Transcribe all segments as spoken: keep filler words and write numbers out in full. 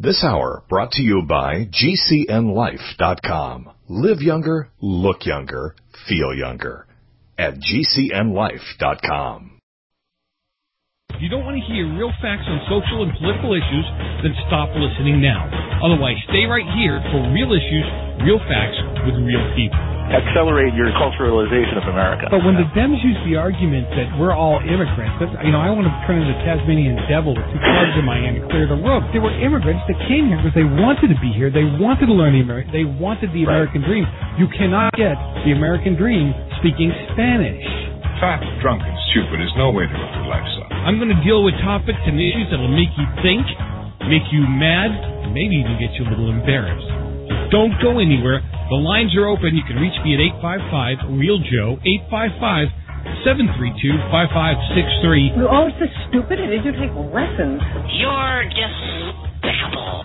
This hour brought to you by G C N life dot com. Live younger, look younger, feel younger at G C N life dot com. If you don't want to hear real facts on social and political issues, then stop listening now. Otherwise, stay right here for real issues, real facts with real people. Accelerate your culturalization of America. But when the Dems use the argument that we're all immigrants, that, you know, I want to turn into the Tasmanian devil with two clubs in my hand and clear the road. They were immigrants that came here because they wanted to be here. They wanted to learn the American. They wanted the American right. dream. You cannot get the American dream speaking Spanish. Fat, drunk, and stupid is no way to live your life, son. I'm going to deal with topics and issues that will make you think, make you mad, and maybe even get you a little embarrassed. Don't go anywhere. The lines are open. You can reach me at eight five five, real Joe, eight five five, seven three two, five five six three. You're always so stupid. It is you take lessons. You're despicable.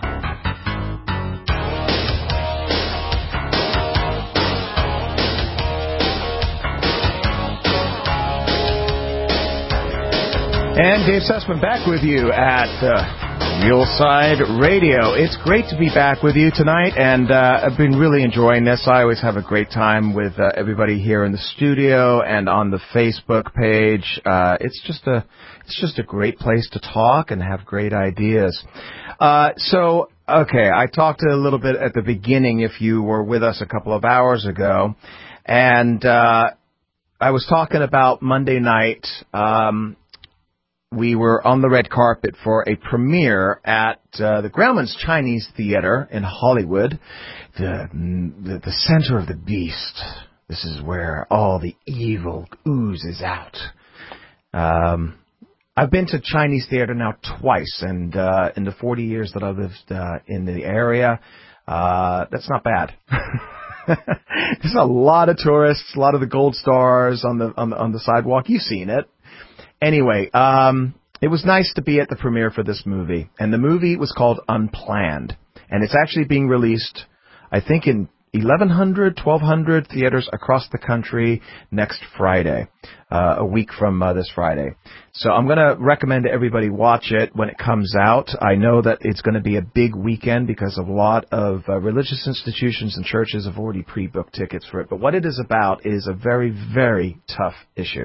And Dave Sussman back with you at uh, Real Side Radio. It's great to be back with you tonight, and uh, I've been really enjoying this. I always have a great time with uh, everybody here in the studio and on the Facebook page. Uh, it's just a it's just a great place to talk and have great ideas. Uh, so, okay, I talked a little bit at the beginning, if you were with us a couple of hours ago, and uh, I was talking about Monday night. Um, We were on the red carpet for a premiere at uh, the Grauman's Chinese Theater in Hollywood, the, the the center of the beast. This is where all the evil oozes out. Um, I've been to Chinese theater now twice, and uh, in the forty years that I lived uh, in the area, uh, that's not bad. There's a lot of tourists, a lot of the gold stars on the on the, on the sidewalk. You've seen it. Anyway, um, it was nice to be at the premiere for this movie, and the movie was called Unplanned, and it's actually being released, I think, in eleven hundred, twelve hundred theaters across the country next Friday, uh, a week from uh, this Friday. So I'm going to recommend everybody watch it when it comes out. I know that it's going to be a big weekend because a lot of uh, religious institutions and churches have already pre-booked tickets for it, but what it is about is a very, very tough issue.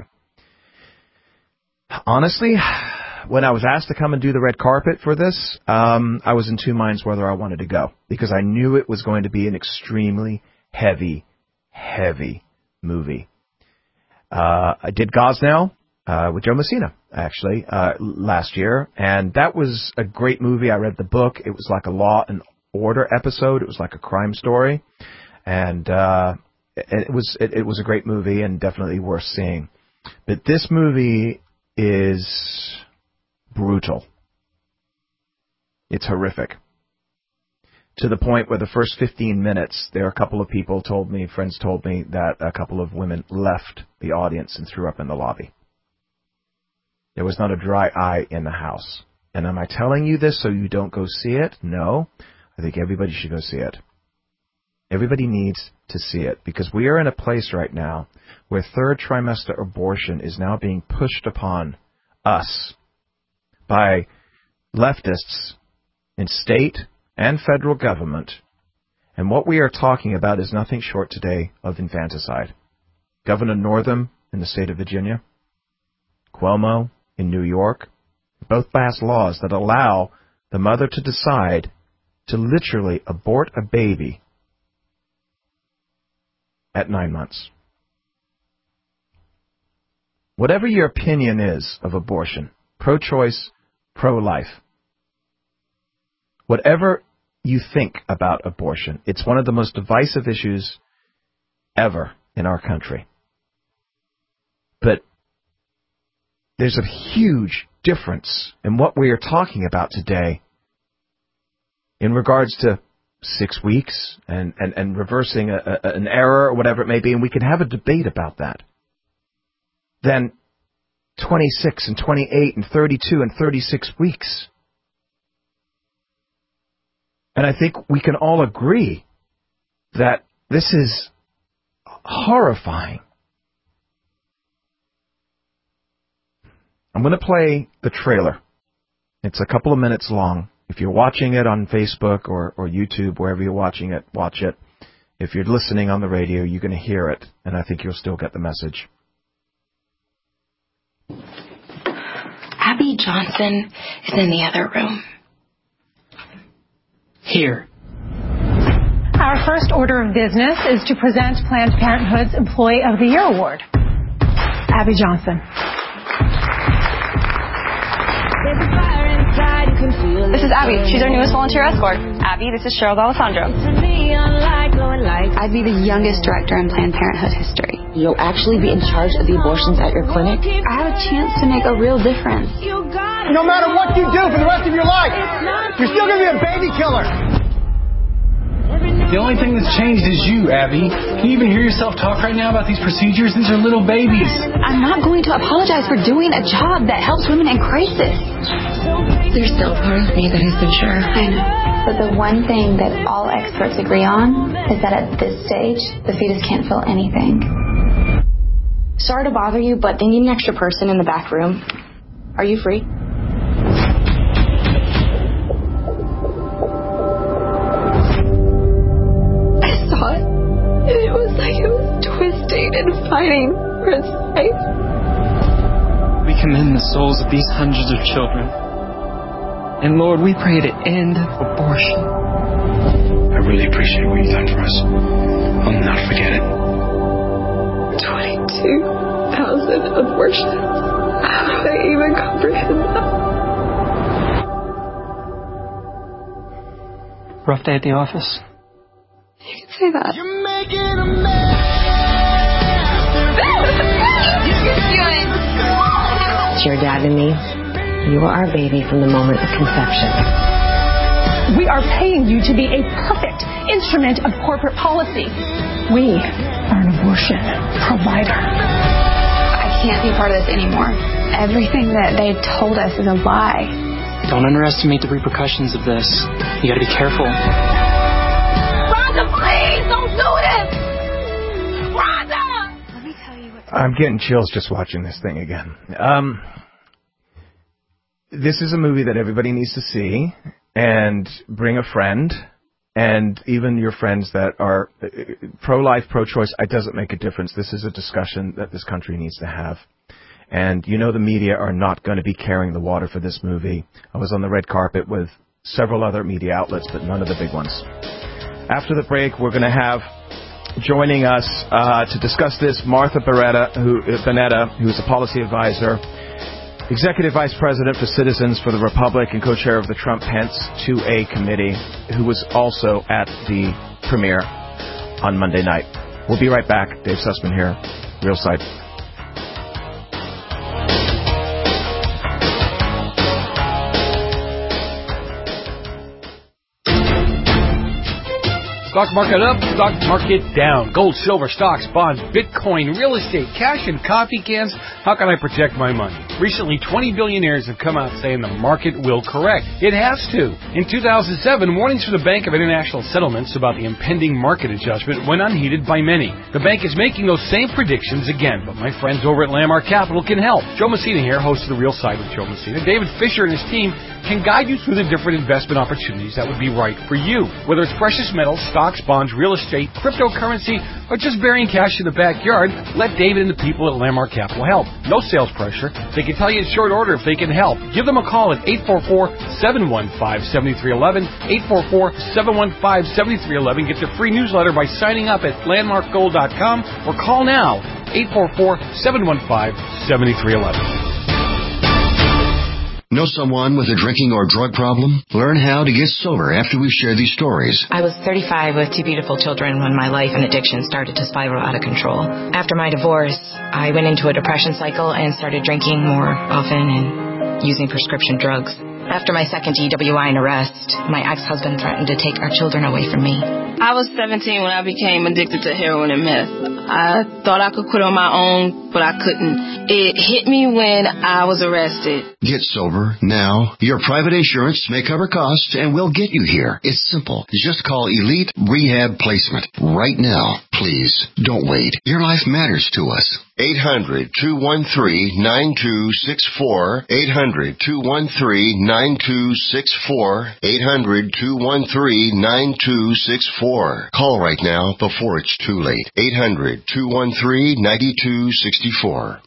Honestly, when I was asked to come and do the red carpet for this, um, I was in two minds whether I wanted to go, because I knew it was going to be an extremely heavy, heavy movie. Uh, I did Gosnell uh, with Joe Messina, actually, uh, last year, and that was a great movie. I read the book. It was like a Law and Order episode. It was like a crime story, and uh, it was it, it was a great movie and definitely worth seeing. But this movie is brutal. It's horrific. To the point where the first fifteen minutes, there are a couple of people told me, friends told me, that a couple of women left the audience and threw up in the lobby. There was not a dry eye in the house. And am I telling you this so you don't go see it? No. I think everybody should go see it. Everybody needs to see it, because we are in a place right now where third trimester abortion is now being pushed upon us by leftists in state and federal government. And what we are talking about is nothing short today of infanticide. Governor Northam in the state of Virginia, Cuomo in New York, both passed laws that allow the mother to decide to literally abort a baby at nine months. Whatever your opinion is of abortion, pro-choice, pro-life, whatever you think about abortion, it's one of the most divisive issues ever in our country. But there's a huge difference in what we are talking about today in regards to six weeks and, and, and reversing a, a, an error or whatever it may be, and we can have a debate about that. Then twenty-six and twenty-eight and thirty-two and thirty-six weeks. And I think we can all agree that this is horrifying. I'm going to play the trailer. It's a couple of minutes long, If you're watching it on Facebook or, or YouTube, wherever you're watching it, watch it. If you're listening on the radio, you're going to hear it, and I think you'll still get the message. Abby Johnson is in the other room. Here. Our first order of business is to present Planned Parenthood's Employee of the Year Award. Abby Johnson. This is Abby. She's our newest volunteer escort. Abby, this is Cheryl D'Alessandro. I'd be the youngest director in Planned Parenthood history. You'll actually be in charge of the abortions at your clinic? I have a chance to make a real difference. No matter what you do for the rest of your life, you're still going to be a baby killer. The only thing that's changed is you, Abby. Can you even hear yourself talk right now about these procedures? These are little babies. I'm not going to apologize for doing a job that helps women in crisis. There's still a part of me that isn't sure. I know. But the one thing that all experts agree on is that at this stage, the fetus can't feel anything. Sorry to bother you, but they need an extra person in the back room. Are you free? It was like it was twisting and fighting for its life. We commend the souls of these hundreds of children. And Lord, we pray to end abortion. I really appreciate what you've done for us. I'll not forget it. twenty-two thousand abortions. How do I even comprehend that? Rough day at the office. You can say that. You're making a mess. It's your dad and me. You are our baby from the moment of conception. We are paying you to be a perfect instrument of corporate policy. We are an abortion provider. I can't be part of this anymore. Everything that they told us is a lie. Don't underestimate the repercussions of this. You gotta be careful. Please don't do this! Rhonda! Let me tell you what... I'm getting chills just watching this thing again. Um, this is a movie that everybody needs to see, and bring a friend, and even your friends that are pro-life, pro-choice. It doesn't make a difference. This is a discussion that this country needs to have. And you know the media are not going to be carrying the water for this movie. I was on the red carpet with several other media outlets, but none of the big ones. After the break, we're going to have joining us uh, to discuss this Martha Barretta, who, Bonetta, who's a policy advisor, Executive Vice President for Citizens for the Republic and co-chair of the Trump-Pence two A committee, who was also at the premiere on Monday night. We'll be right back. Dave Sussman here, Real Side. Stock market up, stock market down. Gold, silver, stocks, bonds, Bitcoin, real estate, cash, and coffee cans. How can I protect my money? Recently, twenty billionaires have come out saying the market will correct. It has to. In two thousand seven, warnings from the Bank of International Settlements about the impending market adjustment went unheeded by many. The bank is making those same predictions again, but my friends over at Landmark Capital can help. Joe Messina here, host of The Real Side with Joe Messina. David Fisher and his team can guide you through the different investment opportunities that would be right for you. Whether it's precious metals, stocks, bonds, real estate, cryptocurrency, or just burying cash in the backyard, let David and the people at Landmark Capital help. No sales pressure. They can tell you in short order if they can help. Give them a call at eight four four, seven one five, seven three one one, eight four four, seven one five, seven three one one. Get their free newsletter by signing up at landmark gold dot com or call now, eight four four, seven one five, seven three one one. Know someone with a drinking or drug problem? Learn how to get sober after we share these stories. I was thirty-five with two beautiful children when my life and addiction started to spiral out of control. After my divorce, I went into a depression cycle and started drinking more often and using prescription drugs. After my second D W I and arrest, my ex-husband threatened to take our children away from me. I was seventeen when I became addicted to heroin and meth. I thought I could quit on my own, but I couldn't. It hit me when I was arrested. Get sober now. Your private insurance may cover costs and we'll get you here. It's simple. Just call Elite Rehab Placement right now. Please, don't wait. Your life matters to us. eight hundred, two one three, nine two six four. eight hundred, two one three, nine two six four. eight hundred, two one three, nine two six four. Call right now before it's too late. eight hundred, two one three, nine two six four.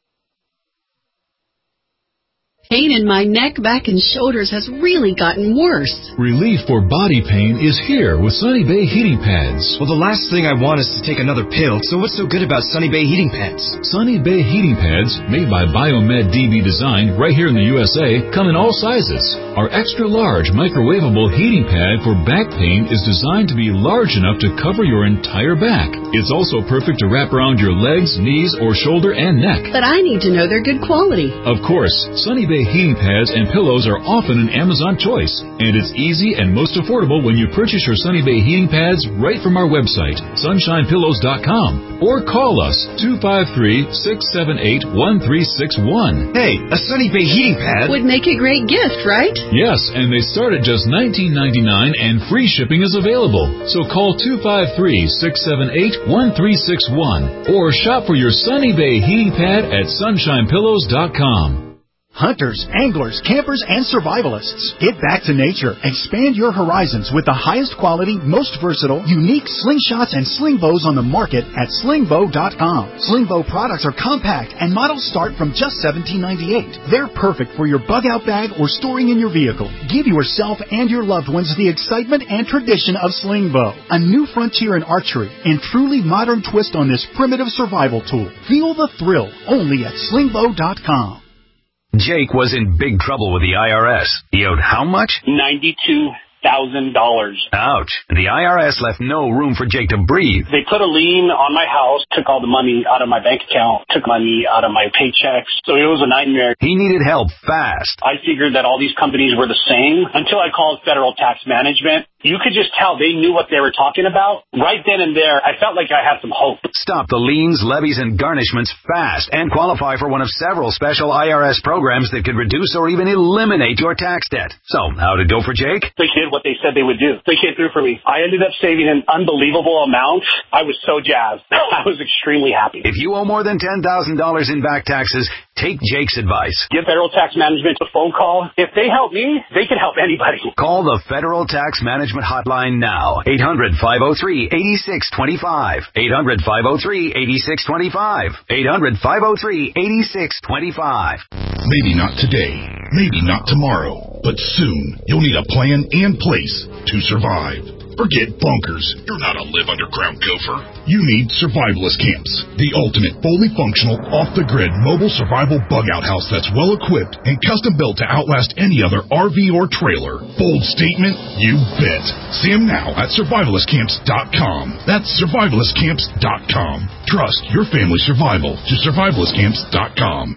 Pain in my neck, back, and shoulders has really gotten worse. Relief for body pain is here with Sunny Bay heating pads. Well, the last thing I want is to take another pill, so what's so good about Sunny Bay heating pads? Sunny Bay heating pads, made by Biomed D B Design right here in the U S A, come in all sizes. Our extra large microwavable heating pad for back pain is designed to be large enough to cover your entire back. It's also perfect to wrap around your legs, knees, or shoulder and neck. But I need to know they're good quality. Of course, Sunny Bay heating pads and pillows are often an Amazon choice, and it's easy and most affordable when you purchase your Sunny Bay heating pads right from our website, sunshine pillows dot com, or call us two five three, six seven eight, one three six one. Hey, a Sunny Bay heating pad would make a great gift, right? Yes, and they start at just nineteen ninety-nine, and free shipping is available. So call two five three, six seven eight, one three six one or shop for your Sunny Bay heating pad at sunshine pillows dot com. Hunters, anglers, campers, and survivalists. Get back to nature. Expand your horizons with the highest quality, most versatile, unique slingshots and sling bows on the market at sling bow dot com. Sling bow products are compact and models start from just seventeen ninety-eight. They're perfect for your bug out bag or storing in your vehicle. Give yourself and your loved ones the excitement and tradition of sling bow. A new frontier in archery and truly modern twist on this primitive survival tool. Feel the thrill only at sling bow dot com. Jake was in big trouble with the I R S. He owed how much? ninety-two thousand dollars. Ouch. The I R S left no room for Jake to breathe. They put a lien on my house, took all the money out of my bank account, took money out of my paychecks. So it was a nightmare. He needed help fast. I figured that all these companies were the same until I called Federal Tax Management. You could just tell they knew what they were talking about. Right then and there, I felt like I had some hope. Stop the liens, levies, and garnishments fast and qualify for one of several special I R S programs that could reduce or even eliminate your tax debt. So, how'd it go for Jake? They did what they said they would do. They came through for me. I ended up saving an unbelievable amount. I was so jazzed. I was extremely happy. If you owe more than ten thousand dollars in back taxes, take Jake's advice. Give Federal Tax Management a phone call. If they help me, they can help anybody. Call the Federal Tax Management hotline now. eight hundred, five oh three, eight six two five. eight hundred, five oh three, eight six two five. eight hundred, five oh three, eight six two five. Maybe not today, maybe not tomorrow, but soon you'll need a plan and place to survive. Forget bunkers. You're not a live underground gopher. You need Survivalist Camps, the ultimate fully functional, off-the-grid mobile survival bug-out house that's well-equipped and custom-built to outlast any other R V or trailer. Bold statement? You bet. See them now at survivalist camps dot com. That's survivalist camps dot com. Trust your family's survival to survivalist camps dot com.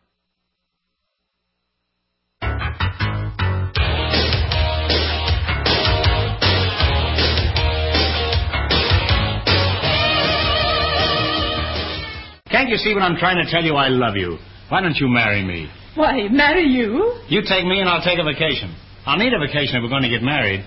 Can't you see when I'm trying to tell you I love you? Why don't you marry me? Why, marry you? You take me and I'll take a vacation. I'll need a vacation if we're going to get married.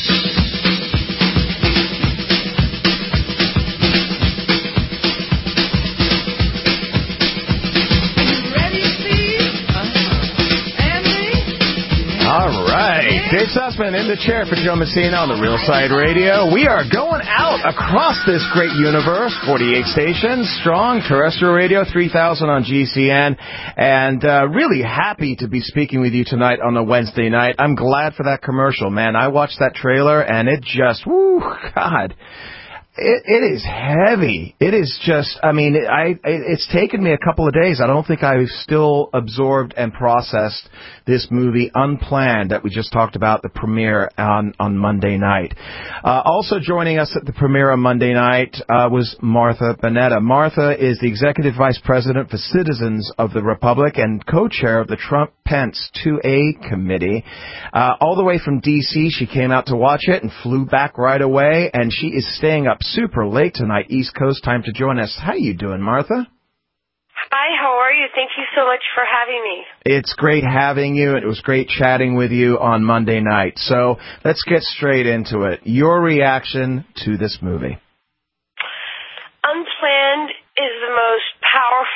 All right. Dave Sussman in the chair for Joe Messina on the Real Side Radio. We are going out across this great universe, forty-eight stations, strong terrestrial radio, three thousand on G C N, and uh, really happy to be speaking with you tonight on a Wednesday night. I'm glad for that commercial, man. I watched that trailer, and it just, whoo, God. It, it is heavy. It is just, I mean, I, it's taken me a couple of days. I don't think I've still absorbed and processed this movie Unplanned that we just talked about, the premiere on, on Monday night. Uh, also joining us at the premiere on Monday night uh, was Martha Bonetta. Martha is the Executive Vice President for Citizens of the Republic and co-chair of the Trump-Pence two A Committee. Uh, all the way from D C, she came out to watch it and flew back right away, and she is staying up super late tonight, East Coast time, to join us. How you doing, Martha? Hi, how are you? Thank you so much for having me. It's great having you. It was great chatting with you on Monday night. So let's get straight into it. Your reaction to this movie.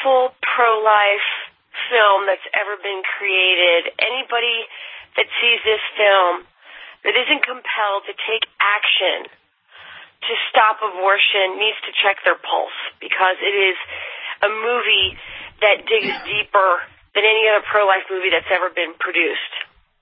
beautiful pro-life film that's ever been created. Anybody that sees this film that isn't compelled to take action to stop abortion needs to check their pulse, because it is a movie that digs deeper than any other pro-life movie that's ever been produced.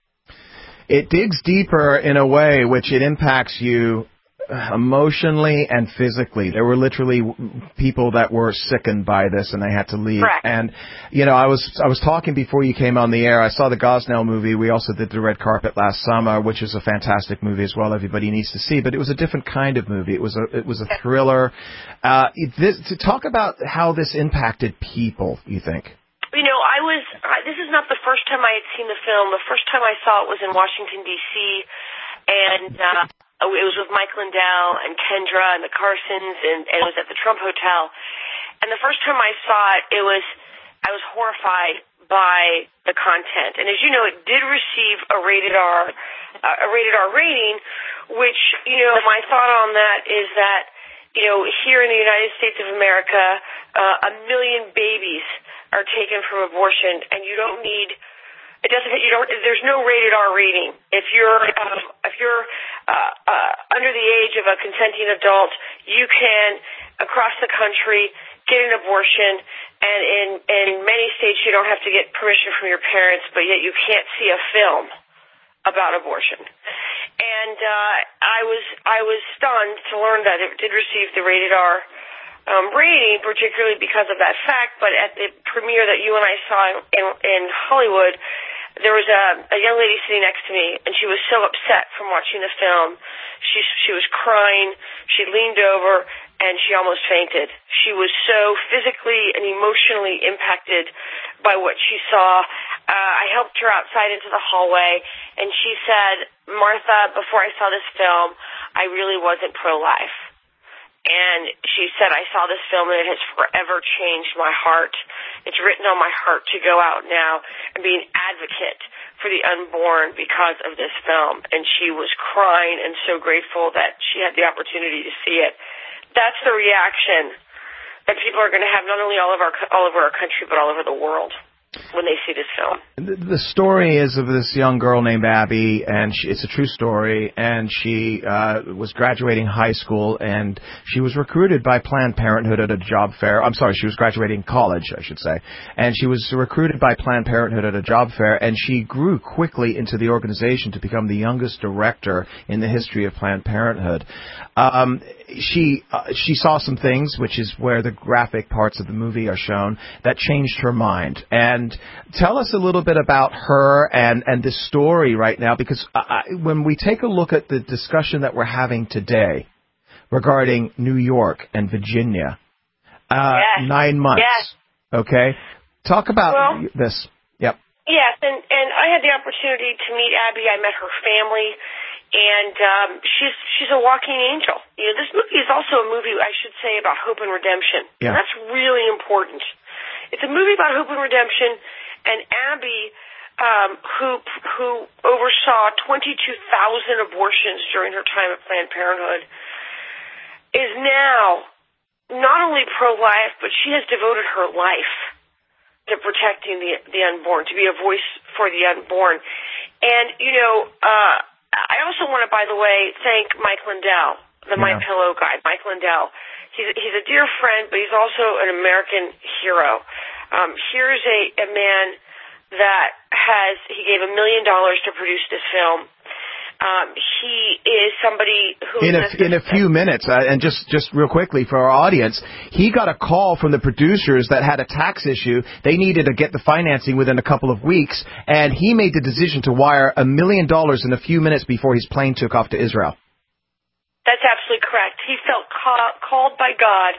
It digs deeper in a way which it impacts you emotionally and physically. There were literally people that were sickened by this, and they had to leave. Correct. And you know, I was I was talking before you came on the air. I saw the Gosnell movie. We also did the Red Carpet last summer, which is a fantastic movie as well. Everybody needs to see. But it was a different kind of movie. It was a it was a thriller. Uh, this, to talk about how this impacted people, you think? You know, I was. Uh, this is not the first time I had seen the film. The first time I saw it was in Washington D C, and. Uh, It was with Mike Lindell and Kendra and the Carsons, and, and it was at the Trump Hotel. And the first time I saw it, it was I was horrified by the content. And as you know, it did receive a rated R, uh, a rated R rating, which, you know, my thought on that is that, you know, here in the United States of America, uh, a million babies are taken from abortion, and you don't need. It doesn't. You don't. There's no rated R rating. If you're um, if you're uh, uh, under the age of a consenting adult, you can across the country get an abortion, and in in many states you don't have to get permission from your parents, but yet you can't see a film about abortion. And uh, I was I was stunned to learn that it did receive the rated R um, rating, particularly because of that fact. But at the premiere that you and I saw in in Hollywood, there was a, a young lady sitting next to me, and she was so upset from watching the film. She she was crying. She leaned over, and she almost fainted. She was so physically and emotionally impacted by what she saw. Uh, I helped her outside into the hallway, and she said, "Martha, before I saw this film, I really wasn't pro-life." And she said, I saw this film and it has forever changed my heart. It's written on my heart to go out now and be an advocate for the unborn because of this film. And she was crying and so grateful that she had the opportunity to see it. That's the reaction that people are going to have not only all, of our, all over our country, but all over the world when they see this film. The story is of this young girl named Abby, and she, it's a true story, and she uh, was graduating high school, and she was recruited by Planned Parenthood at a job fair. I'm sorry, she was graduating college, I should say, and she was recruited by Planned Parenthood at a job fair, and she grew quickly into the organization to become the youngest director in the history of Planned Parenthood. Um, she uh, she saw some things, which is where the graphic parts of the movie are shown, that changed her mind. And tell us a little bit about her and, and this story right now, because I, when we take a look at the discussion that we're having today regarding New York and Virginia, uh, yes. nine months, yes. okay? Talk about well, this. Yep. Yes, and, and I had the opportunity to meet Abby. I met her family. And um, she's she's a walking angel. You know, this movie is also a movie, I should say, about hope and redemption. Yeah. And that's really important. It's a movie about hope and redemption. And Abby, um, who who oversaw twenty-two thousand abortions during her time at Planned Parenthood, is now not only pro-life, but she has devoted her life to protecting the the unborn, to be a voice for the unborn. And you know. Uh, I also want to, by the way, thank Mike Lindell, the yeah. My Pillow guy. Mike Lindell. He's he's a dear friend, but he's also an American hero. Um, here's a, a man that has he gave a million dollars to produce this film. Um, he is somebody who in a, in a few minutes, uh, and just, just real quickly for our audience, he got a call from the producers that had a tax issue. They needed to get the financing within a couple of weeks, and he made the decision to wire a million dollars in a few minutes before his plane took off to Israel. That's absolutely correct. He felt ca- called by God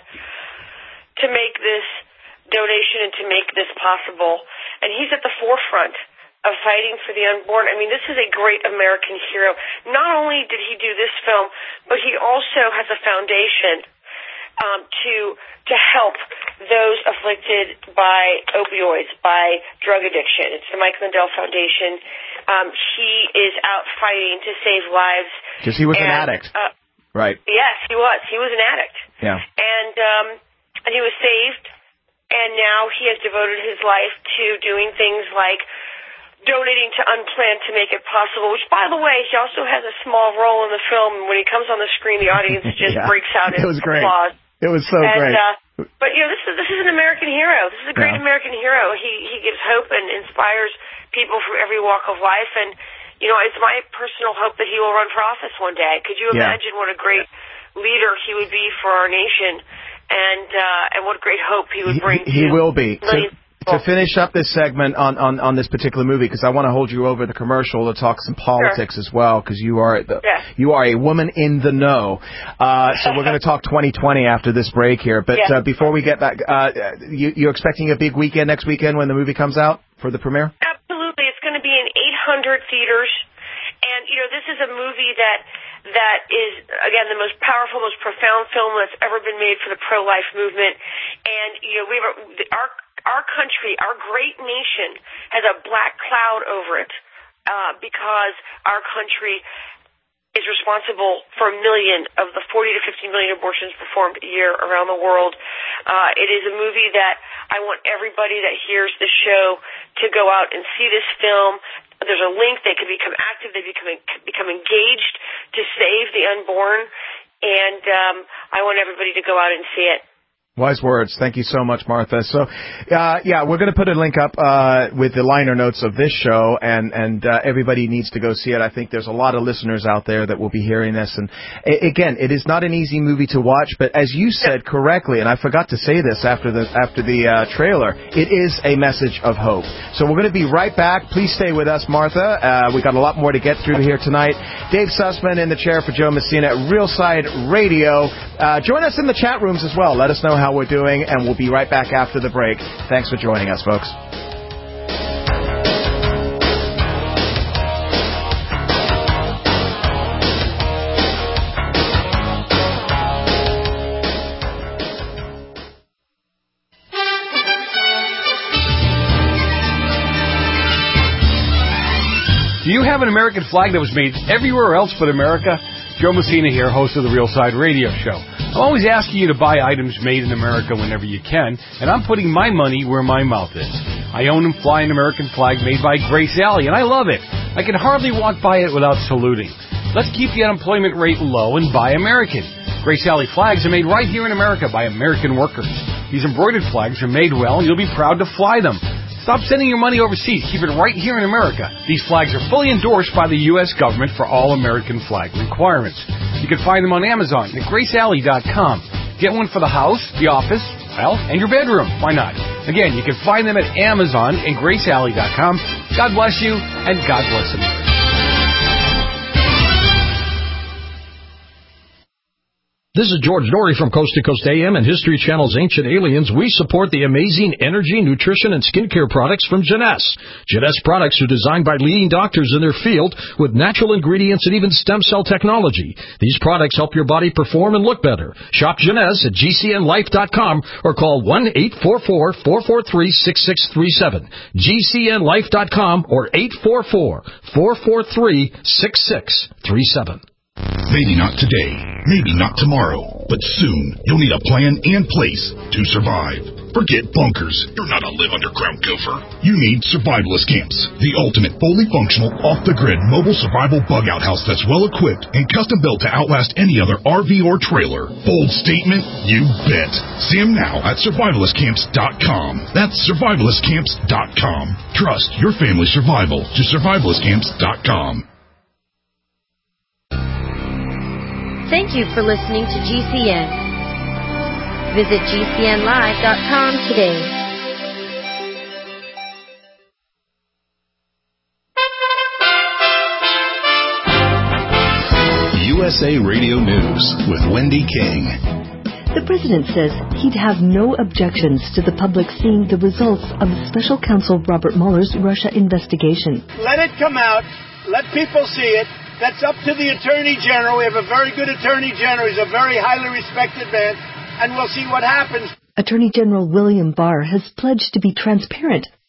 to make this donation and to make this possible, and he's at the forefront of fighting for the unborn. I mean, this is a great American hero. Not only did he do this film, but he also has a foundation um, to to help those afflicted by opioids, by drug addiction. It's the Mike Lindell Foundation. Um, he is out fighting to save lives. Because he was and, an addict. Uh, right. Yes, he was. He was an addict. Yeah. And um, and he was saved. and now he has devoted his life to doing things like donating to Unplanned to make it possible, which, by the way, he also has a small role in the film. When he comes on the screen, the audience just yeah. breaks out in it was great. applause. It was so and, great. Uh, but, you know, this is this is an American hero. This is a great yeah. American hero. He he gives hope and inspires people from every walk of life. And, you know, it's my personal hope that he will run for office one day. Could you imagine yeah. what a great leader he would be for our nation, and uh, and what great hope he would bring he, he to will be. millions. To finish up this segment on, on, on this particular movie, because I want to hold you over the commercial to talk some politics sure. as well, because you are the, yeah. you are a woman in the know. Uh, so we're going to talk twenty twenty after this break here. But yeah. uh, before we get back, uh, you, you're expecting a big weekend next weekend when the movie comes out for the premiere? Absolutely. It's going to be in eight hundred theaters. And, you know, this is a movie that that is, again, the most powerful, most profound film that's ever been made for the pro-life movement. And, you know, we have our Our country, our great nation, has a black cloud over it uh, because our country is responsible for a million of the forty to fifty million abortions performed a year around the world. Uh, it is a movie that I want everybody that hears the show to go out and see this film. There's a link. They can become active. They become become engaged to save the unborn. And um, I want everybody to go out and see it. Wise words. Thank you so much, Martha. So, uh, yeah, we're going to put a link up uh, with the liner notes of this show, and, and uh, everybody needs to go see it. I think there's a lot of listeners out there that will be hearing this. And, a- again, it is not an easy movie to watch, but as you said correctly, and I forgot to say this after the after the uh, trailer, it is a message of hope. So we're going to be right back. Please stay with us, Martha. Uh, we got a lot more to get through here tonight. Dave Sussman in the chair for Joe Messina at Real Side Radio. Uh, join us in the chat rooms as well. Let us know how we're doing, and we'll be right back after the break. Thanks for joining us, folks. Do you have an American flag that was made everywhere else but America? Joe Messina here, host of the Real Side Radio Show. I'm always asking you to buy items made in America whenever you can, and I'm putting my money where my mouth is. I own and fly an American flag made by Grace Alley, and I love it. I can hardly walk by it without saluting. Let's keep the unemployment rate low and buy American. Grace Alley flags are made right here in America by American workers. These embroidered flags are made well, and you'll be proud to fly them. Stop sending your money overseas. Keep it right here in America. These flags are fully endorsed by the U S government for all American flag requirements. You can find them on Amazon at grace alley dot com. Get one for the house, the office, well, and your bedroom. Why not? Again, you can find them at Amazon and grace alley dot com. God bless you, and God bless America. This is George Norrie from Coast to Coast A M and History Channel's Ancient Aliens. We support the amazing energy, nutrition, and skincare products from Jeunesse. Jeunesse products are designed by leading doctors in their field with natural ingredients and even stem cell technology. These products help your body perform and look better. Shop Jeunesse at G C N life dot com or call one eight four four, four four three, six six three seven. G C N life dot com or eight four four, four four three, six six three seven. Maybe not today, maybe not tomorrow, but soon you'll need a plan and place to survive. Forget bunkers. You're not a live underground gopher. You need survivalist camps, the ultimate fully functional, off-the-grid mobile survival bug-out house that's well-equipped and custom-built to outlast any other R V or trailer. Bold statement? You bet. See them now at survivalist camps dot com. That's survivalist camps dot com. Trust your family's survival to survivalist camps dot com. Thank you for listening to G C N. Visit G C N live dot com today. U S A Radio News with Wendy King. The president says he'd have no objections to the public seeing the results of special counsel Robert Mueller's Russia investigation. Let it come out. Let people see it. That's up to the Attorney General. We have a very good Attorney General. He's a very highly respected man, and we'll see what happens. Attorney General William Barr has pledged to be transparent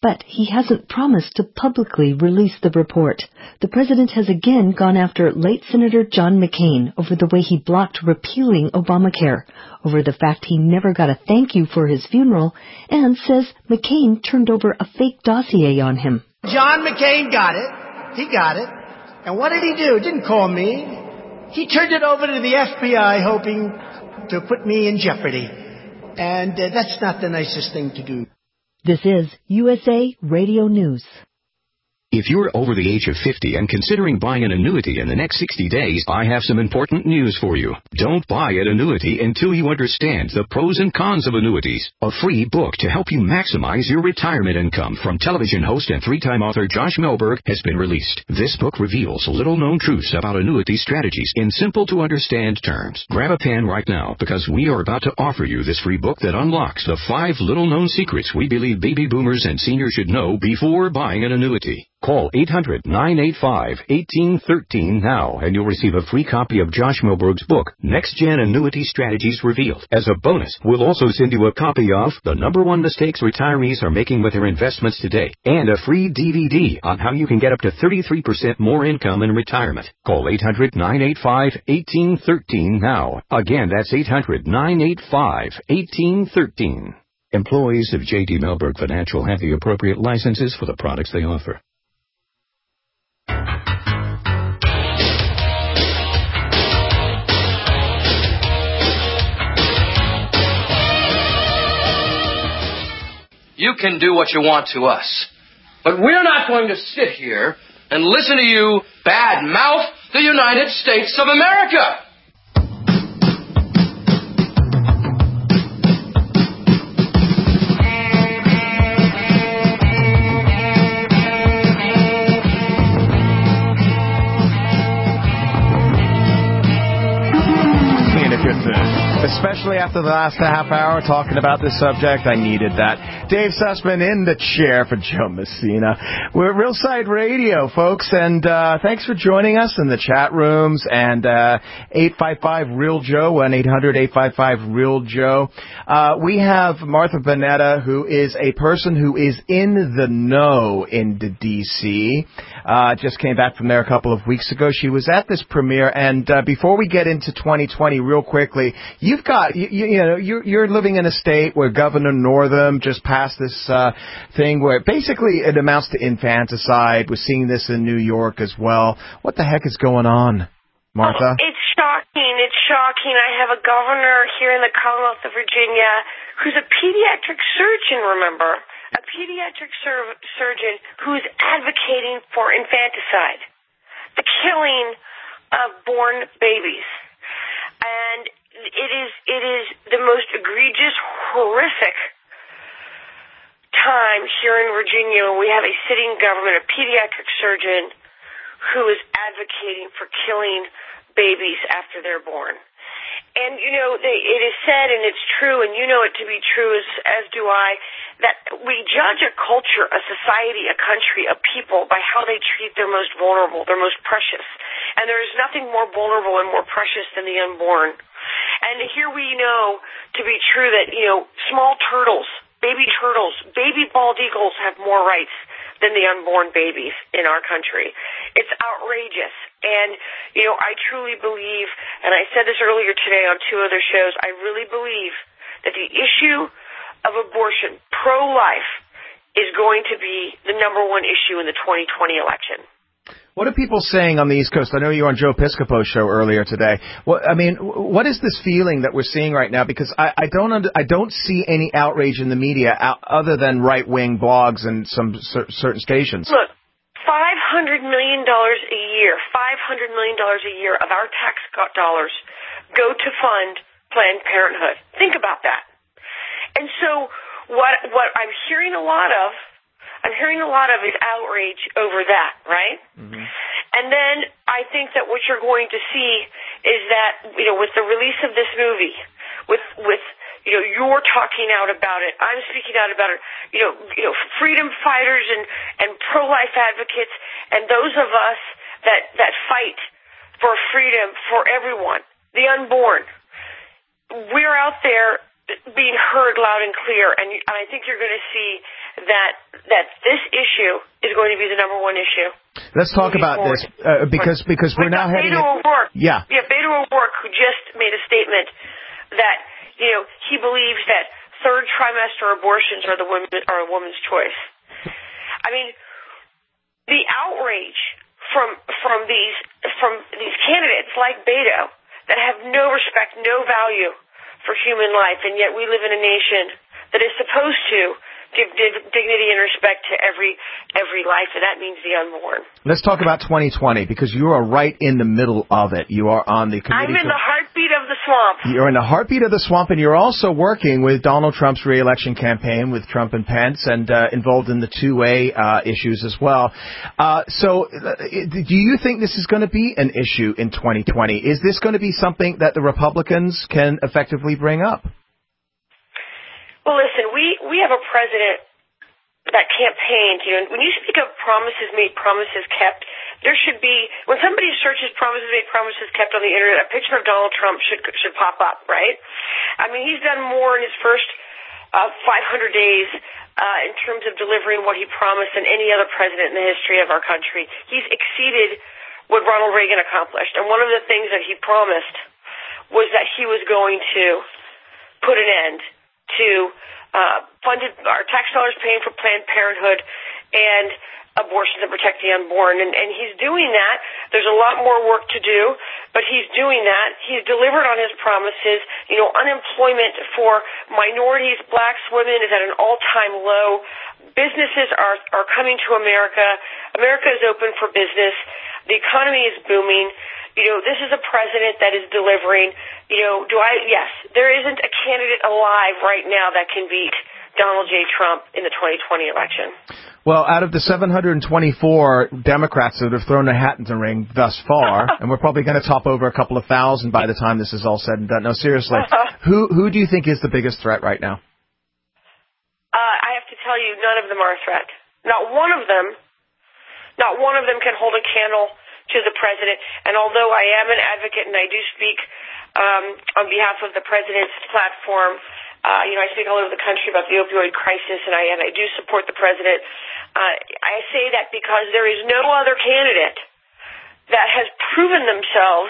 but he hasn't promised to publicly release the report. The president has again gone after late Senator John McCain over the way he blocked repealing Obamacare, over the fact he never got a thank you for his funeral, and says McCain turned over a fake dossier on him. John McCain got it. He got it. And what did he do? He didn't call me. He turned it over to the F B I hoping to put me in jeopardy. And uh, that's not the nicest thing to do. This is U S A Radio News. If you're over the age of fifty and considering buying an annuity in the next sixty days, I have some important news for you. Don't buy an annuity until you understand the pros and cons of annuities. A free book to help you maximize your retirement income from television host and three-time author Josh Melberg has been released. This book reveals little-known truths about annuity strategies in simple-to-understand terms. Grab a pen right now because we are about to offer you this free book that unlocks the five little-known secrets we believe baby boomers and seniors should know before buying an annuity. Call eight hundred, nine eight five, one eight one three now and you'll receive a free copy of Josh Melberg's book, Next Gen Annuity Strategies Revealed. As a bonus, we'll also send you a copy of The Number One Mistakes Retirees Are Making with Their Investments Today and a free D V D on how you can get up to thirty-three percent more income in retirement. Call eight hundred, nine eight five, one eight one three now. Again, that's eight hundred, nine eight five, one eight one three. Employees of J D Melberg Financial have the appropriate licenses for the products they offer. You can do what you want to us, but we're not going to sit here and listen to you bad-mouth the United States of America. Especially after the last half hour talking about this subject, I needed that. Dave Sussman in the chair for Joe Messina. We're at Real Side Radio, folks, and uh, thanks for joining us in the chat rooms. And uh, eight five five, real Joe, one eight hundred, eight five five, real Joe. Uh, we have Martha Bonnetta, who is a person who is in the know in the D C Uh, just came back from there a couple of weeks ago. She was at this premiere, and uh, before we get into twenty twenty real quickly, you've got, you, you know, you're, you're living in a state where Governor Northam just passed this uh, thing where basically it amounts to infanticide. We're seeing this in New York as well. What the heck is going on, Martha? Oh, it's shocking. It's shocking. I have a governor here in the Commonwealth of Virginia who's a pediatric surgeon, remember? A pediatric sur- surgeon who is advocating for infanticide, the killing of born babies. And it is it is the most egregious, horrific time here in Virginia when we have a sitting government, a pediatric surgeon, who is advocating for killing babies after they're born. And, you know, they, it is said, and it's true, and you know it to be true, as, as do I, that we judge a culture, a society, a country, a people by how they treat their most vulnerable, their most precious. And there is nothing more vulnerable and more precious than the unborn. And here we know to be true that, you know, small turtles, baby turtles, baby bald eagles have more rights than the unborn babies in our country. It's outrageous. And, you know, I truly believe, and I said this earlier today on two other shows, I really believe that the issue of abortion, pro-life, is going to be the number one issue in the twenty twenty election. What are people saying on the East Coast? I know you were on Joe Piscopo's show earlier today. What, I mean, what is this feeling that we're seeing right now? Because I, I don't under, I don't see any outrage in the media out, other than right-wing blogs and some cer- certain stations. Look, five hundred million dollars a year, five hundred million dollars a year of our tax dollars go to fund Planned Parenthood. Think about that. And so what what I'm hearing a lot of, I'm hearing a lot of is outrage over that, right? Mm-hmm. And then I think that what you're going to see is that, you know, with the release of this movie, with with you know, you're talking out about it, I'm speaking out about it, you know, you know, freedom fighters and, and pro-life advocates and those of us that, that fight for freedom for everyone, the unborn, we're out there being heard loud and clear, and, and I think you're going to see that that this issue is going to be the number one issue. Let's talk about forward. this uh, because because we're now heading. Beto O'Rourke, yeah, yeah, Beto O'Rourke, who just made a statement that you know he believes that third trimester abortions are the women are a woman's choice. I mean, the outrage from from these from these candidates like Beto that have no respect, no value for human life, and yet we live in a nation that is supposed to give dignity and respect to every every life, and that means the unborn. Let's talk about twenty twenty, because you are right in the middle of it. You are on the committee. I'm in the heartbeat of the swamp. You're in the heartbeat of the swamp, and you're also working with Donald Trump's re-election campaign with Trump and Pence, and uh, involved in the two-way uh, issues as well. Uh, so uh, do you think this is going to be an issue in twenty twenty? Is this going to be something that the Republicans can effectively bring up? Well, listen, we, we have a president that campaigned, you know, when you speak of promises made, promises kept, there should be, when somebody searches promises made, promises kept on the internet, a picture of Donald Trump should should pop up, right? I mean, he's done more in his first uh, five hundred days uh, in terms of delivering what he promised than any other president in the history of our country. He's exceeded what Ronald Reagan accomplished. And one of the things that he promised was that he was going to put an end to uh, funded our tax dollars paying for Planned Parenthood and abortions and protect the unborn. And, and he's doing that. There's a lot more work to do, but he's doing that. He's delivered on his promises. You know, unemployment for minorities, blacks, women is at an all-time low. Businesses are, are coming to America. America is open for business. The economy is booming. You know, this is a president that is delivering. You know, do I, yes, there isn't a candidate alive right now that can beat Donald J. Trump in the twenty twenty election. Well, out of the seven hundred twenty-four Democrats that have thrown their hat in the ring thus far, and we're probably going to top over a couple of thousand by the time this is all said and done. No, seriously, who who do you think is the biggest threat right now? Uh, I have to tell you, none of them are a threat. Not one of them, not one of them can hold a candle to the president. And although I am an advocate and I do speak um, on behalf of the president's platform, uh, you know, I speak all over the country about the opioid crisis, and I and I do support the president. Uh, I say that because there is no other candidate that has proven themselves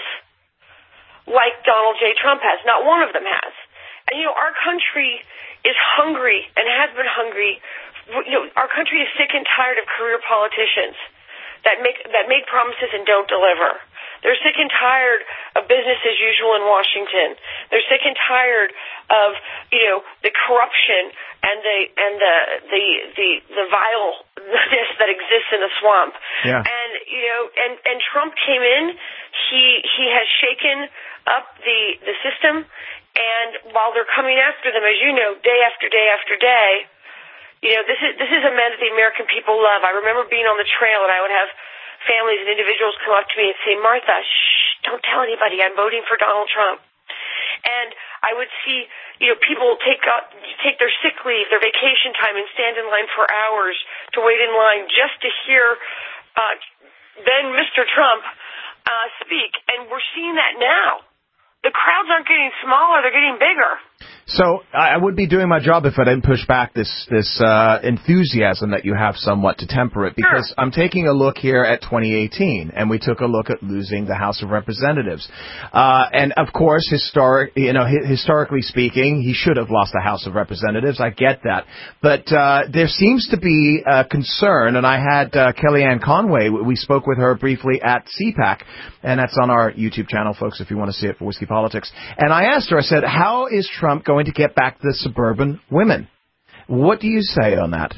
like Donald J. Trump has. Not one of them has. And, you know, our country is hungry and has been hungry. You know, our country is sick and tired of career politicians that make that make promises and don't deliver. They're sick and tired of business as usual in Washington. They're sick and tired of, you know, the corruption and the and the the the, the vileness that exists in the swamp. Yeah. And you know, and and Trump came in. He he has shaken up the the system, and while they're coming after them, as you know, day after day after day. You know, this is this is a man that the American people love. I remember being on the trail, and I would have families and individuals come up to me and say, Martha, shh, don't tell anybody I'm voting for Donald Trump. And I would see, you know, people take out, take their sick leave, their vacation time, and stand in line for hours to wait in line just to hear uh, then Mister Trump uh, speak. And we're seeing that now. The crowds aren't getting smaller, they're getting bigger. So I would be doing my job if I didn't push back this this uh, enthusiasm that you have somewhat to temper it, because sure. I'm taking a look here at twenty eighteen, and we took a look at losing the House of Representatives. Uh, and, of course, historic, you know, historically speaking, he should have lost the House of Representatives. I get that. But uh, there seems to be a concern, and I had uh, Kellyanne Conway. We spoke with her briefly at C PAC, and that's on our YouTube channel, folks, if you want to see it for Whiskey Politics. And I asked her, I said, how is Trump going to get back the suburban women? What do you say on that?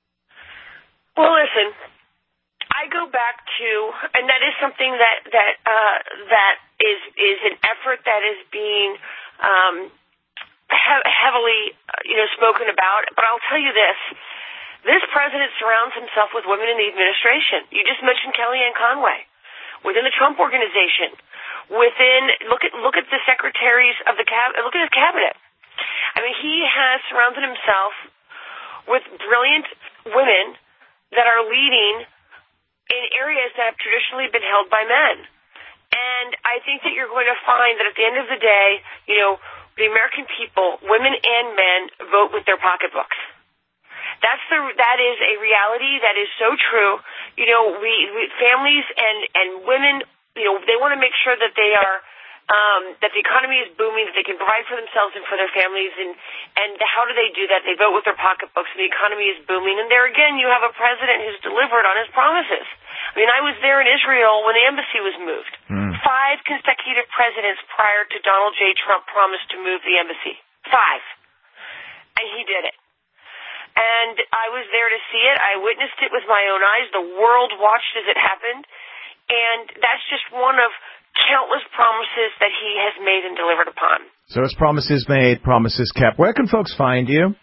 Well, listen, I go back to, and that is something that that uh, that is is an effort that is being um, he- heavily, you know, spoken about. But I'll tell you this: this president surrounds himself with women in the administration. You just mentioned Kellyanne Conway within the Trump organization. Within look at look at the secretaries of the cab, look at his cabinet. I mean, he has surrounded himself with brilliant women that are leading in areas that have traditionally been held by men. And I think that you're going to find that at the end of the day, you know, the American people, women and men, vote with their pocketbooks. That's the that is a reality that is so true. You know, we, we families and and women, you know, they want to make sure that they are um, that the economy is booming, that they can provide for themselves and for their families. And and how do they do that? They vote with their pocketbooks, and the economy is booming. And there again, you have a president who's delivered on his promises. I mean, I was there in Israel when the embassy was moved. Mm. Five consecutive presidents prior to Donald J. Trump promised to move the embassy. Five, and he did it. And I was there to see it. I witnessed it with my own eyes. The world watched as it happened. And that's just one of countless promises that he has made and delivered upon. So it's promises made, promises kept. Where can folks find you?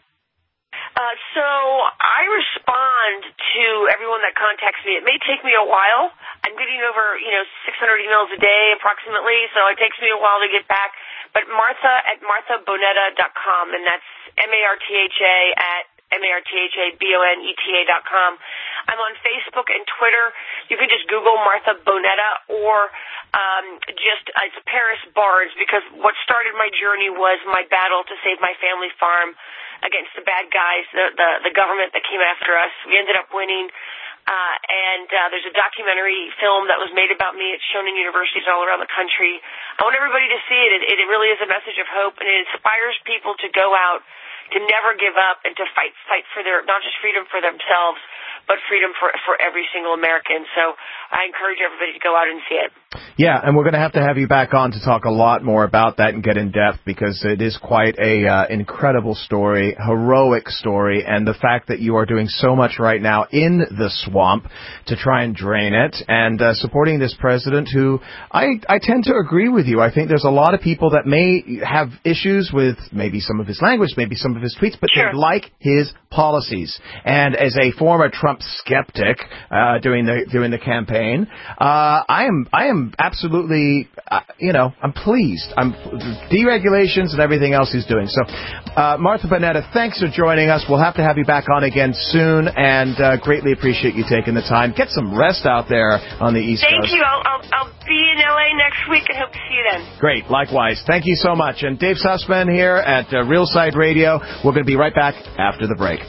Uh, so I respond to everyone that contacts me. It may take me a while. I'm getting over, you know, six hundred emails a day approximately, so it takes me a while to get back. But Martha at martha bonetta dot com, and that's M A R T H A at M A R T H A B O N E T A dot com. I'm on Facebook and Twitter. You can just Google Martha Bonetta or um, just, uh, it's Paris Barnes, because what started my journey was my battle to save my family farm against the bad guys, the, the, the government that came after us. We ended up winning. Uh, and uh, there's a documentary film that was made about me. It's shown in universities all around the country. I want everybody to see it. It, it really is a message of hope, and it inspires people to go out, to never give up, and to fight fight for their, not just freedom for themselves, but freedom for for every single American. So I encourage everybody to go out and see it. Yeah, and we're going to have to have you back on to talk a lot more about that and get in depth, because it is quite a uh, incredible story, heroic story, and the fact that you are doing so much right now in the swamp to try and drain it, and uh, supporting this president who I, I tend to agree with you. I think there's a lot of people that may have issues with maybe some of his language, maybe some of his tweets, but sure, they like his policies. And as a former Trump skeptic uh, during the during the campaign, uh, I am I am absolutely, uh, you know, I'm pleased. I'm deregulations and everything else he's doing. So, uh, Martha Bonetta, thanks for joining us. We'll have to have you back on again soon, and uh, greatly appreciate you taking the time. Get some rest out there on the East Thank Coast. Thank you. I'll, I'll, I'll be in L A next week and hope to see you then. Great. Likewise. Thank you so much. And Dave Sussman here at uh, Real Side Radio. We're going to be right back after the break.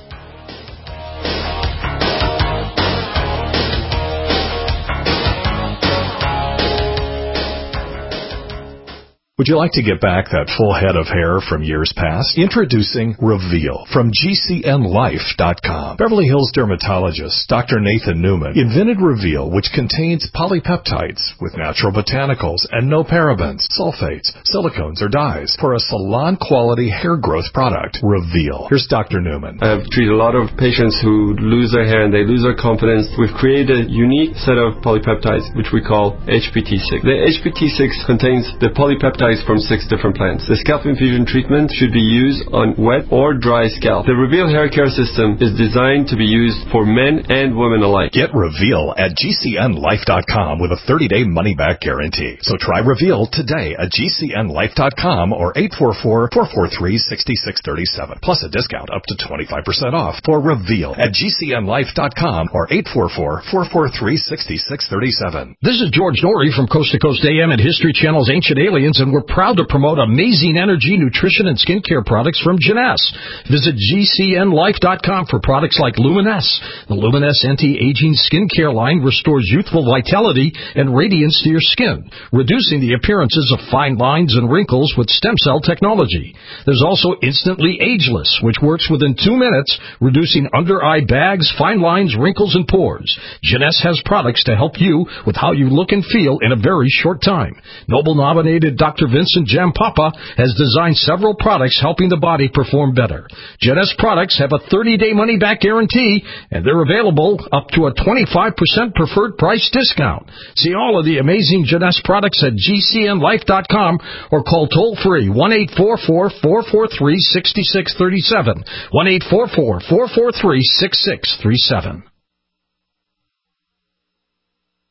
Would you like to get back that full head of hair from years past? Introducing Reveal from G C N life dot com. Beverly Hills dermatologist Doctor Nathan Newman invented Reveal, which contains polypeptides with natural botanicals and no parabens, sulfates, silicones, or dyes for a salon-quality hair growth product. Reveal. Here's Doctor Newman. I've treated a lot of patients who lose their hair and they lose their confidence. We've created a unique set of polypeptides, which we call H P T six. The H P T six contains the polypeptides from six different plants. The scalp infusion treatment should be used on wet or dry scalp. The Reveal hair care system is designed to be used for men and women alike. Get Reveal at G C N life dot com with a thirty-day money-back guarantee. So try Reveal today at G C N life dot com or eight four four, four four three, six six three seven. Plus a discount up to twenty-five percent off for Reveal at G C N life dot com or eight four four, four four three, six six three seven. This is George Norrie from Coast to Coast A M and History Channel's Ancient Aliens, and we're proud to promote amazing energy, nutrition, and skincare products from Jeunesse. Visit G C N life dot com for products like Luminess. The Luminess anti-aging skincare line restores youthful vitality and radiance to your skin, reducing the appearances of fine lines and wrinkles with stem cell technology. There's also Instantly Ageless, which works within two minutes, reducing under-eye bags, fine lines, wrinkles, and pores. Jeunesse has products to help you with how you look and feel in a very short time. Nobel-nominated Doctor Vincent Jampapa has designed several products helping the body perform better. Jeunesse products have a thirty-day money-back guarantee, and they're available up to a twenty-five percent preferred price discount. See all of the amazing Jeunesse products at G C N life dot com or call toll-free one eight four four, four four three, six six three seven, one eight four four, four four three, six six three seven.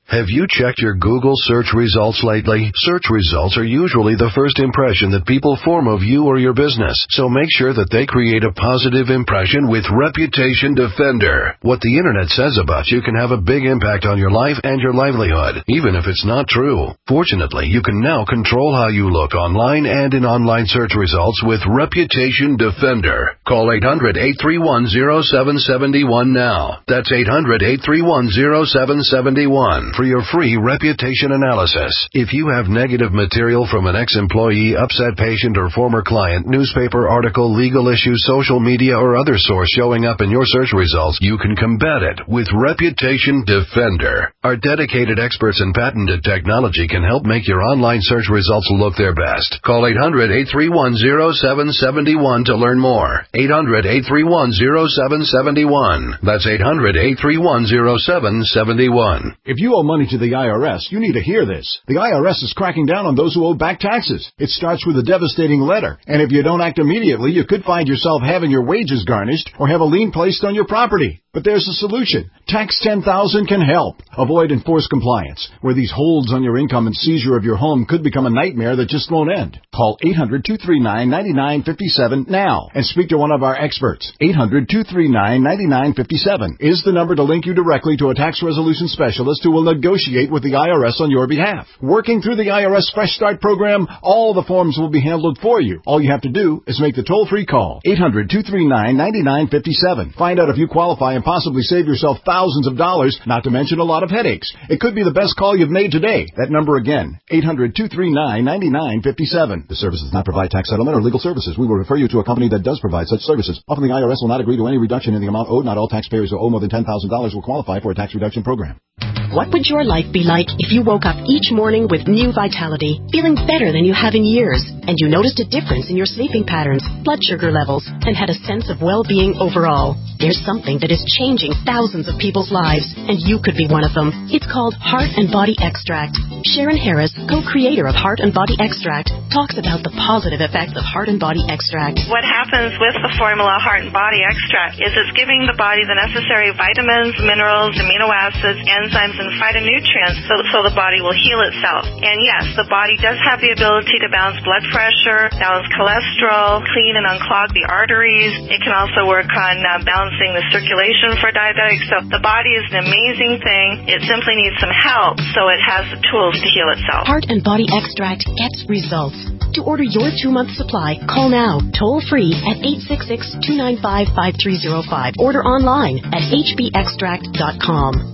Have you checked your Google search results lately? Search results are usually the first impression that people form of you or your business, so make sure that they create a positive impression with Reputation Defender. What the internet says about you can have a big impact on your life and your livelihood, even if it's not true. Fortunately, you can now control how you look online and in online search results with Reputation Defender. Call eight hundred, eight three one, zero seven seven one now. That's eight hundred, eight three one, zero seven seven one. For your free reputation analysis. If you have negative material from an ex-employee, upset patient, or former client, newspaper article, legal issue, social media, or other source showing up in your search results, you can combat it with Reputation Defender. Our dedicated experts in patented technology can help make your online search results look their best. Call eight hundred, eight three one, zero seven seven one to learn more. eight hundred, eight three one, zero seven seven one. That's eight hundred, eight three one, zero seven seven one. If you owe money to the I R S, you need to hear this. The I R S is cracking down on those who owe back taxes. It starts with a devastating letter, and if you don't act immediately, you could find yourself having your wages garnished or have a lien placed on your property. But there's a solution. Tax ten thousand can help. Avoid enforced compliance, where these holds on your income and seizure of your home could become a nightmare that just won't end. Call eight hundred, two three nine, nine nine five seven now and speak to one of our experts. eight hundred, two three nine, nine nine five seven is the number to link you directly to a tax resolution specialist who will negotiate with the I R S on your behalf. Working through the I R S Fresh Start program, all the forms will be handled for you. All you have to do is make the toll-free call. eight hundred, two three nine, nine nine five seven. Find out if you qualify and possibly save yourself thousands of dollars, not to mention a lot of headaches. It could be the best call you've made today. That number again, eight hundred, two three nine, nine nine five seven. The service does not provide tax settlement or legal services. We will refer you to a company that does provide such services. Often the I R S will not agree to any reduction in the amount owed. Not all taxpayers who owe more than ten thousand dollars will qualify for a tax reduction program. What would your life be like if you woke up each morning with new vitality, feeling better than you have in years, and you noticed a difference in your sleeping patterns, blood sugar levels, and had a sense of well-being overall? There's something that is changing thousands of people's lives, and you could be one of them. It's called Heart and Body Extract. Sharon Harris, co-creator of Heart and Body Extract, talks about the positive effects of Heart and Body Extract. What happens with the formula Heart and Body Extract is it's giving the body the necessary vitamins, minerals, amino acids, enzymes, and phytonutrients so, so the body will heal itself. And yes, the body does have the ability to balance blood pressure, balance cholesterol, clean and unclog the arteries. It can also work on uh, balancing the circulation for diabetics. So the body is an amazing thing. It simply needs some help so it has the tools to heal itself. Heart and Body Extract gets results. To order your two-month supply, call now, toll-free at eight six six, two nine five, five three zero five. Order online at h b extract dot com.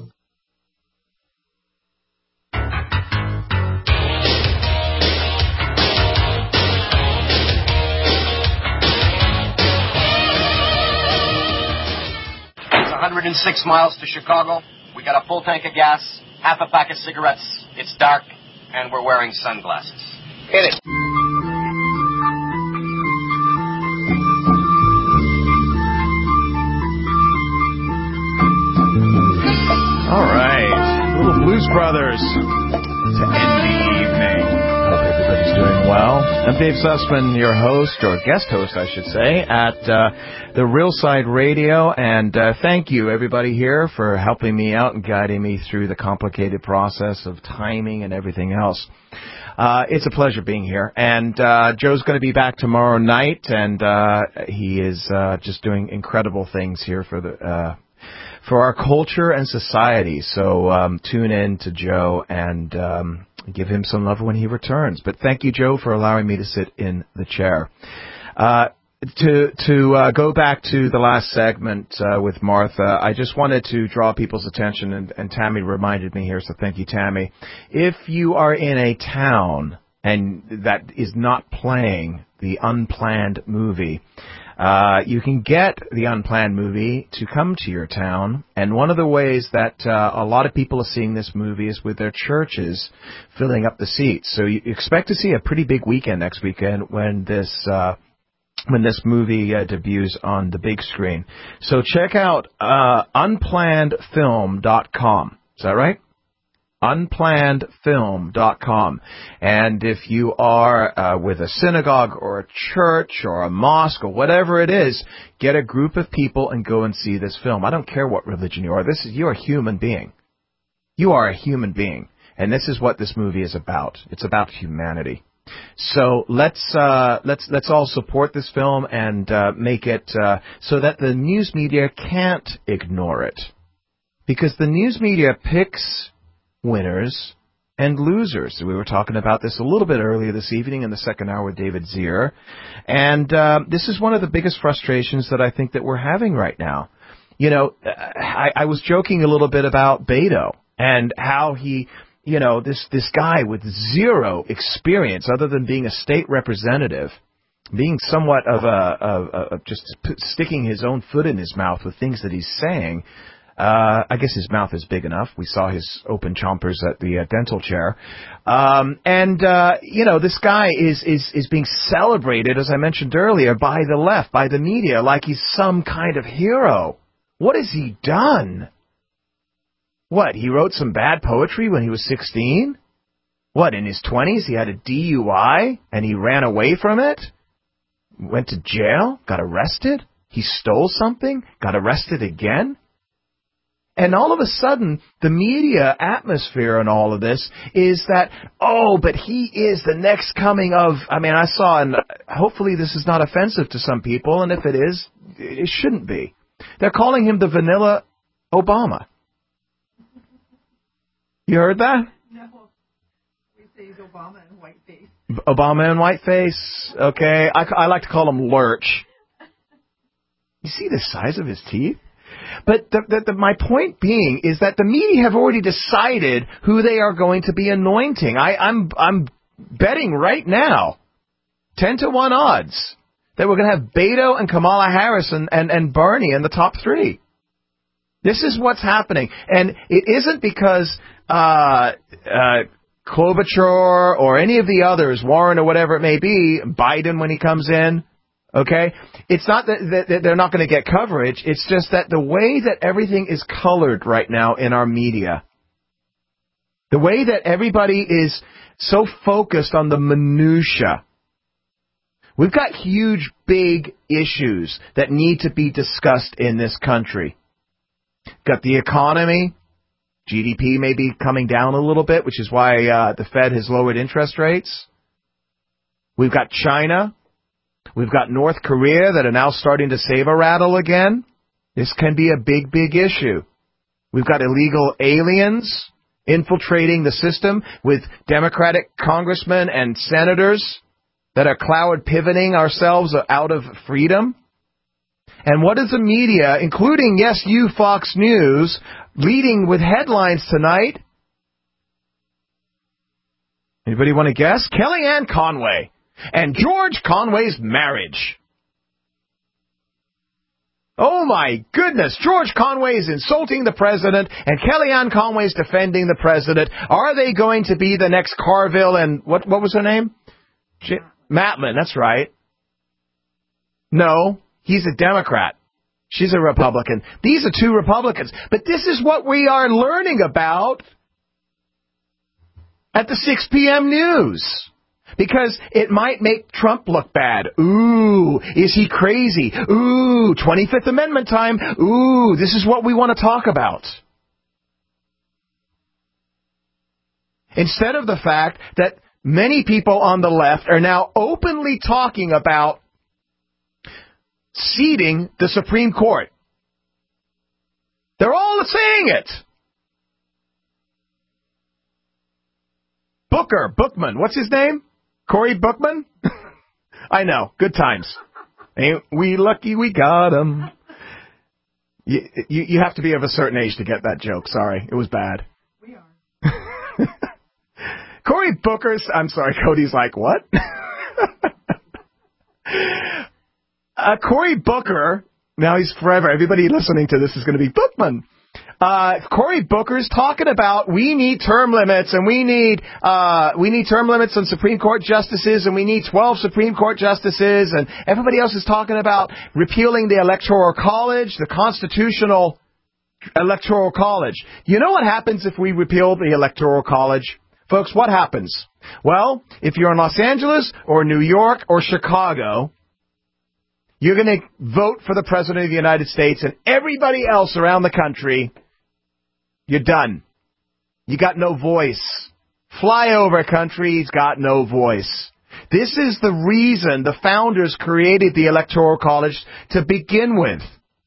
one hundred six miles to Chicago. We got a full tank of gas, half a pack of cigarettes. It's dark, and we're wearing sunglasses. Hit it. All right. Little Blues Brothers to end the evening. Hope everybody's doing well. I'm Dave Sussman, your host, or guest host, I should say, at uh, the Real Side Radio. And uh, thank you, everybody here, for helping me out and guiding me through the complicated process of timing and everything else. Uh, it's a pleasure being here. And uh, Joe's going to be back tomorrow night, and uh, he is uh, just doing incredible things here for the uh, for our culture and society. So um, tune in to Joe and um, give him some love when he returns. But thank you, Joe, for allowing me to sit in the chair. Uh, to to uh, go back to the last segment uh, with Martha, I just wanted to draw people's attention, and, and Tammy reminded me here, so thank you, Tammy. If you are in a town and that is not playing the Unplanned movie, Uh, you can get the Unplanned movie to come to your town, and one of the ways that uh, a lot of people are seeing this movie is with their churches filling up the seats. So you expect to see a pretty big weekend next weekend when this uh, when this movie uh, debuts on the big screen. So check out uh, unplanned film dot com. Is that right? unplanned film dot com. And if you are uh, with a synagogue or a church or a mosque or whatever it is, get a group of people and go and see this film. I don't care what religion you are. This is, you're a human being. You are a human being. And this is what this movie is about. It's about humanity. So let's uh, let's let's all support this film and uh, make it uh, so that the news media can't ignore it, because the news media picks winners and losers. We were talking about this a little bit earlier this evening in the second hour with David Zier, and uh, this is one of the biggest frustrations that I think that we're having right now. You know, I, I was joking a little bit about Beto and how he. You know, this, this guy with zero experience other than being a state representative, being somewhat of a, of, of just sticking his own foot in his mouth with things that he's saying. Uh, I guess his mouth is big enough. We saw his open chompers at the uh, dental chair. Um, and, uh, you know, this guy is, is, is being celebrated, as I mentioned earlier, by the left, by the media, like he's some kind of hero. What has he done? What, he wrote some bad poetry when he was sixteen? What, in his twenties he had a D U I and he ran away from it? Went to jail? Got arrested? He stole something? Got arrested again? And all of a sudden, the media atmosphere and all of this is that, oh, but he is the next coming of, I mean, I saw, and hopefully this is not offensive to some people, and if it is, it shouldn't be. They're calling him the vanilla Obama. You heard that? No. We say he's Obama and whiteface. Obama and whiteface. Okay. I, I like to call him Lurch. You see the size of his teeth? But the, the, the, my point being is that the media have already decided who they are going to be anointing. I, I'm, I'm betting right now, ten to one odds, that we're going to have Beto and Kamala Harris and, and, and Bernie in the top three. This is what's happening. And it isn't because uh, uh, Klobuchar or any of the others, Warren or whatever it may be, Biden when he comes in, okay? It's not that, that they're not going to get coverage. It's just that the way that everything is colored right now in our media, the way that everybody is so focused on the minutia. We've got huge, big issues that need to be discussed in this country. Got the economy. G D P may be coming down a little bit, which is why uh, the Fed has lowered interest rates. We've got China. We've got North Korea that are now starting to saber rattle again. This can be a big, big issue. We've got illegal aliens infiltrating the system with Democratic congressmen and senators that are cloud pivoting ourselves out of freedom. And what is the media, including, yes, you, Fox News, leading with headlines tonight? Anybody want to guess? Kellyanne Conway and George Conway's marriage. Oh, my goodness. George Conway is insulting the president, and Kellyanne Conway is defending the president. Are they going to be the next Carville and what, what was her name? J- Matlin, that's right. No. He's a Democrat. She's a Republican. These are two Republicans. But this is what we are learning about at the six p.m. news. Because it might make Trump look bad. Ooh, is he crazy? Ooh, twenty-fifth Amendment time. Ooh, this is what we want to talk about. Instead of the fact that many people on the left are now openly talking about seating the Supreme Court. They're all saying it. Booker, Bookman, what's his name? Cory Bookman? I know, good times. Ain't we lucky we got him? You, you, you have to be of a certain age to get that joke. Sorry, it was bad. We are. Cory Booker's, I'm sorry, Cody's like, what? Uh, Cory Booker, now he's forever, everybody listening to this is going to be Bookman. Uh, Cory Booker's talking about we need term limits and we need, uh, we need term limits on Supreme Court justices and we need twelve Supreme Court justices, and everybody else is talking about repealing the Electoral College, the constitutional Electoral College. You know what happens if we repeal the Electoral College? Folks, what happens? Well, if you're in Los Angeles or New York or Chicago, you're going to vote for the President of the United States, and everybody else around the country, you're done. You got no voice. Flyover country's got no voice. This is the reason the founders created the Electoral College to begin with.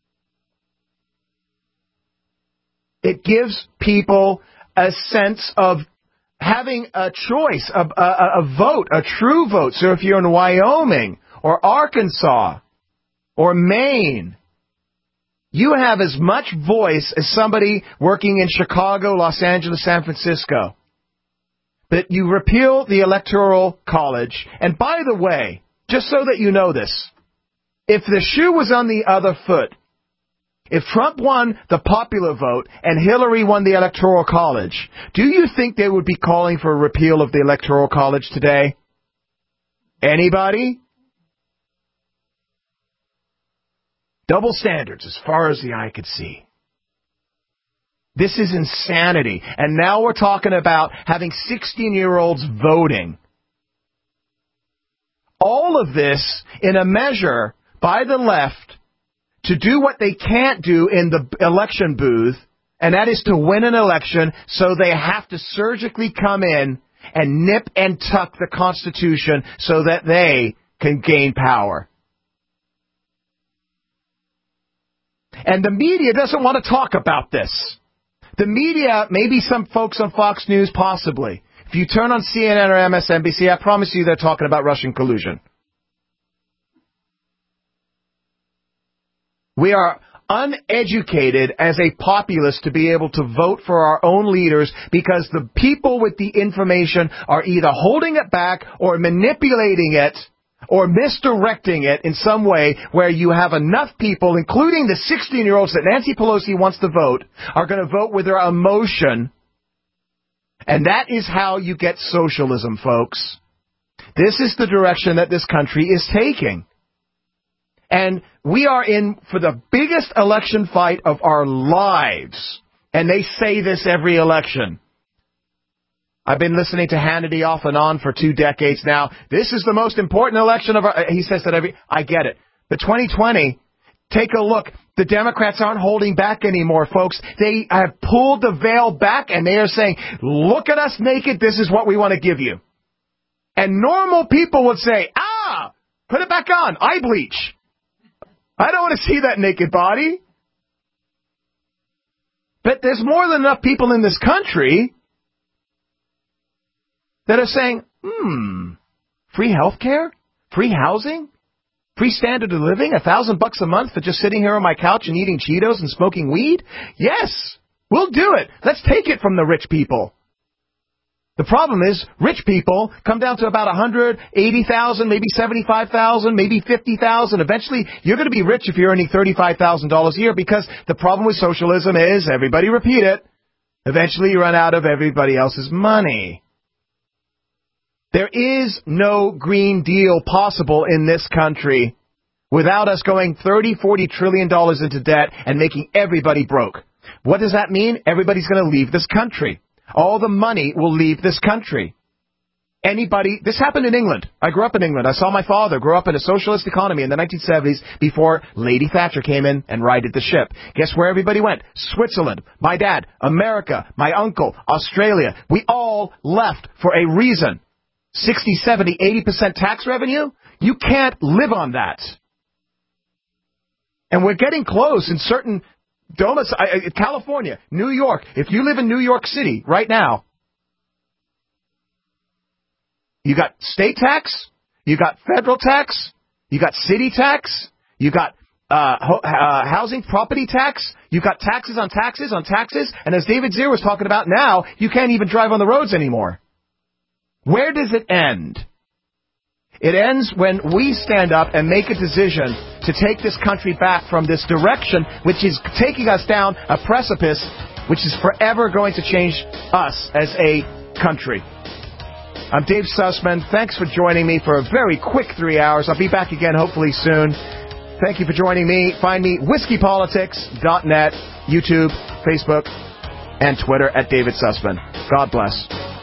It gives people a sense of having a choice, a, a, a vote, a true vote. So if you're in Wyoming or Arkansas or Maine, you have as much voice as somebody working in Chicago, Los Angeles, San Francisco. But you repeal the Electoral College. And by the way, just so that you know this, if the shoe was on the other foot, if Trump won the popular vote and Hillary won the Electoral College, do you think they would be calling for a repeal of the Electoral College today? Anybody? Double standards as far as the eye could see. This is insanity. And now we're talking about having sixteen-year-olds voting. All of this in a measure by the left to do what they can't do in the election booth, and that is to win an election, so they have to surgically come in and nip and tuck the Constitution so that they can gain power. And the media doesn't want to talk about this. The media, maybe some folks on Fox News, possibly. If you turn on C N N or M S N B C, I promise you they're talking about Russian collusion. We are uneducated as a populace to be able to vote for our own leaders because the people with the information are either holding it back or manipulating it or misdirecting it in some way where you have enough people, including the sixteen-year-olds that Nancy Pelosi wants to vote, are going to vote with their emotion. And that is how you get socialism, folks. This is the direction that this country is taking. And we are in for the biggest election fight of our lives. And they say this every election. I've been listening to Hannity off and on for two decades now. This is the most important election of our... He says that every... I get it. But twenty twenty, take a look. The Democrats aren't holding back anymore, folks. They have pulled the veil back and they are saying, look at us naked. This is what we want to give you. And normal people would say, ah, put it back on. Eye bleach. I don't want to see that naked body. But there's more than enough people in this country that are saying, hmm, free health care, free housing, free standard of living, a thousand bucks a month for just sitting here on my couch and eating Cheetos and smoking weed? Yes, we'll do it. Let's take it from the rich people. The problem is, rich people come down to about one hundred eighty thousand, maybe seventy-five thousand, maybe fifty thousand. Eventually, you're going to be rich if you're earning thirty-five thousand dollars a year, because the problem with socialism is, everybody repeat it, eventually you run out of everybody else's money. There is no Green Deal possible in this country without us going thirty, forty trillion dollars into debt and making everybody broke. What does that mean? Everybody's going to leave this country. All the money will leave this country. Anybody, this happened in England. I grew up in England. I saw my father grow up in a socialist economy in the nineteen seventies before Lady Thatcher came in and righted the ship. Guess where everybody went? Switzerland, my dad, America, my uncle, Australia. We all left for a reason. sixty, seventy, eighty percent tax revenue? You can't live on that. And we're getting close in certain domus, uh, California, New York. If you live in New York City right now, you got state tax, you got federal tax, you got city tax, you got uh, ho- uh, housing property tax, you got taxes on taxes on taxes, and as David Zier was talking about now, you can't even drive on the roads anymore. Where does it end? It ends when we stand up and make a decision to take this country back from this direction, which is taking us down a precipice, which is forever going to change us as a country. I'm Dave Sussman. Thanks for joining me for a very quick three hours. I'll be back again hopefully soon. Thank you for joining me. Find me whiskey politics dot net, YouTube, Facebook, and Twitter at David Sussman. God bless.